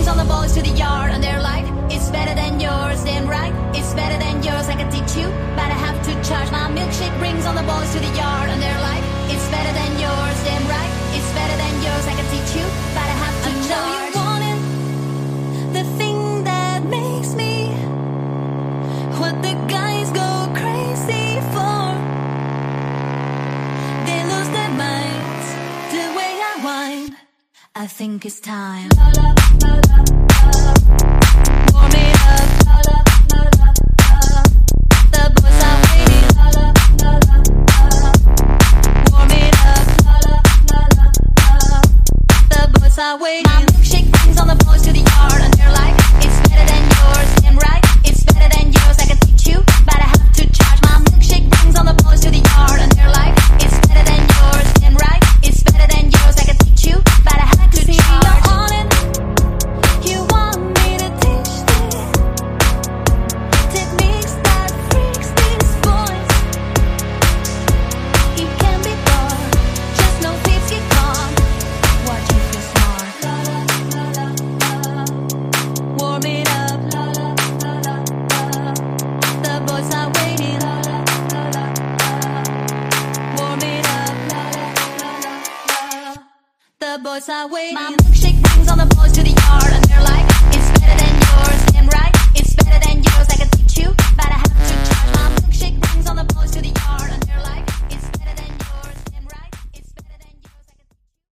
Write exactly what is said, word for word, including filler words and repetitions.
brings all the boys to the yard, and they're like, it's better than yours. Damn right, it's better than yours. I can teach you, but I have to charge. My milkshake brings all the boys to the yard, and they're like, it's better than yours. Damn right, it's better than yours. I can teach you, but I have to I charge. Know you want it, the thing that makes me what the guys go crazy for. They lose their minds the way I whine. I think it's time. Warm it up. The boys are waiting. Warm it up. The boys are waiting. My milkshake brings all the boys to the yard, and they're like, it's better than yours. Damn right, it's better than yours. I can teach you, but I have to charge. My milkshake brings all the boys to the yard, and they're like, it's better than yours. Damn right, it's better than yours. I can teach you, but I have to charge. You're on it. You want me to teach this techniques that freaks these boys. You can be bored, just no thieves get caught. Watch if you're smart. Warm it up. The boys are waiting. Warm it up. The boys are waiting.